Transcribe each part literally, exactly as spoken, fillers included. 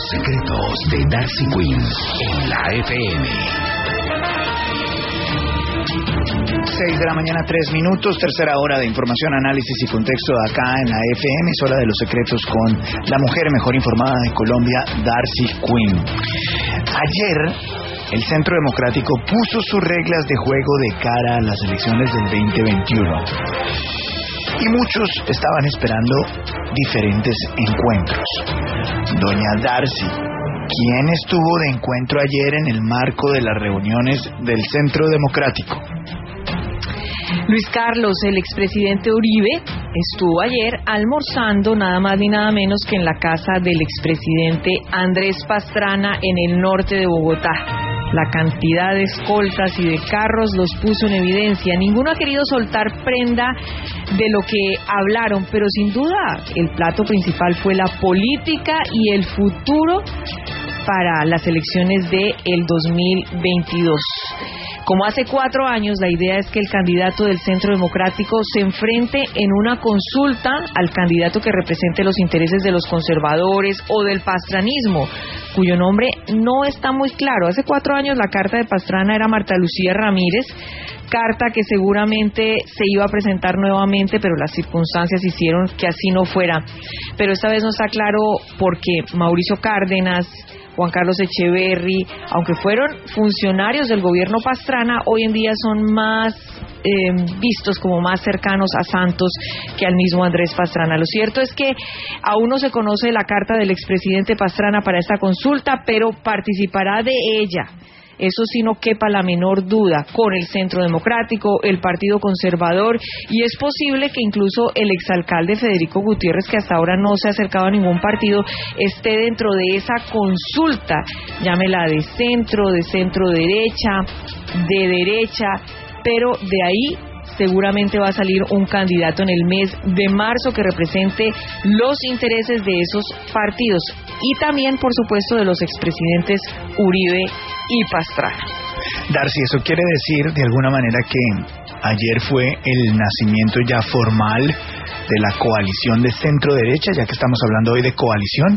Los secretos de Darcy Quinn en la F M. seis de la mañana, tres minutos, tercera hora de información, análisis y contexto acá en la F M. Es hora de los secretos con la mujer mejor informada de Colombia, Darcy Quinn. Ayer, el Centro Democrático puso sus reglas de juego de cara a las elecciones del veinte veintiuno. Y muchos estaban esperando diferentes encuentros. Doña Darcy, ¿quién estuvo de encuentro ayer en el marco de las reuniones del Centro Democrático? Luis Carlos, el expresidente Uribe, estuvo ayer almorzando nada más ni nada menos que en la casa del expresidente Andrés Pastrana en el norte de Bogotá. La cantidad de escoltas y de carros los puso en evidencia. Ninguno ha querido soltar prenda de lo que hablaron, pero sin duda el plato principal fue la política y el futuro para las elecciones de el dos mil veintidós. Como hace cuatro años, la idea es que el candidato del Centro Democrático se enfrente en una consulta al candidato que represente los intereses de los conservadores o del pastranismo, cuyo nombre no está muy claro. Hace cuatro años la carta de Pastrana era Marta Lucía Ramírez, carta que seguramente se iba a presentar nuevamente, pero las circunstancias hicieron que así no fuera. Pero esta vez no está claro porque Mauricio Cárdenas, Juan Carlos Echeverry, aunque fueron funcionarios del gobierno Pastrana, hoy en día son más eh, vistos como más cercanos a Santos que al mismo Andrés Pastrana. Lo cierto es que aún no se conoce la carta del expresidente Pastrana para esta consulta, pero participará de ella. Eso sí, no quepa la menor duda, con el Centro Democrático, el Partido Conservador, y es posible que incluso el exalcalde Federico Gutiérrez, que hasta ahora no se ha acercado a ningún partido, esté dentro de esa consulta, llámela de centro, de centro derecha, de derecha, pero de ahí seguramente va a salir un candidato en el mes de marzo que represente los intereses de esos partidos y también, por supuesto, de los expresidentes Uribe y Pastrana. Darcy, eso quiere decir de alguna manera que ayer fue el nacimiento ya formal de la coalición de centro derecha, ya que estamos hablando hoy de coalición.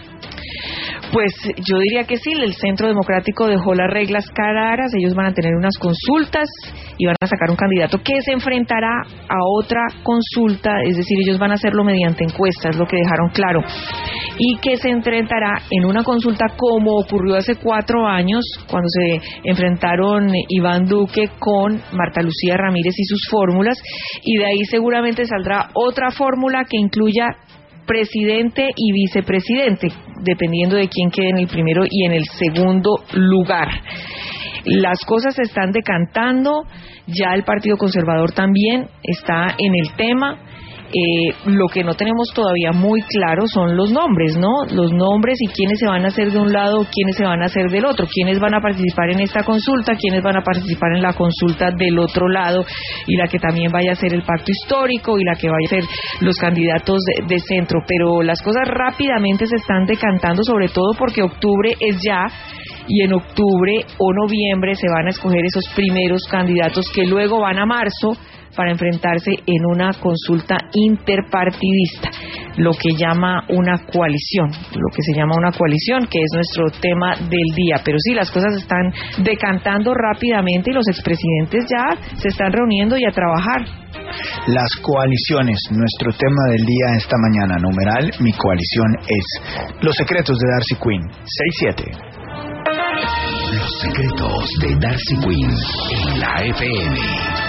Pues yo diría que sí, el Centro Democrático dejó las reglas claras, ellos van a tener unas consultas y van a sacar un candidato que se enfrentará a otra consulta, es decir, ellos van a hacerlo mediante encuestas, lo que dejaron claro, y que se enfrentará en una consulta como ocurrió hace cuatro años, cuando se enfrentaron Iván Duque con Marta Lucía Ramírez y sus fórmulas, y de ahí seguramente saldrá otra fórmula que incluya presidente y vicepresidente, dependiendo de quién quede en el primero y en el segundo lugar. Las cosas se están decantando, ya el Partido Conservador también está en el tema. Eh, lo que no tenemos todavía muy claro son los nombres, ¿no? Los nombres y quiénes se van a hacer de un lado, quiénes se van a hacer del otro, quiénes van a participar en esta consulta, quiénes van a participar en la consulta del otro lado y la que también vaya a ser el pacto histórico y la que vaya a ser los candidatos de, de centro. Pero las cosas rápidamente se están decantando, sobre todo porque octubre es ya. Y en octubre o noviembre se van a escoger esos primeros candidatos que luego van a marzo para enfrentarse en una consulta interpartidista, lo que llama una coalición, lo que se llama una coalición, que es nuestro tema del día. Pero sí, las cosas están decantando rápidamente y los expresidentes ya se están reuniendo y a trabajar. Las coaliciones, nuestro tema del día esta mañana, numeral, mi coalición es. Los secretos de Darcy Quinn, seis siete. Los secretos de Darcy Quinn en la F M.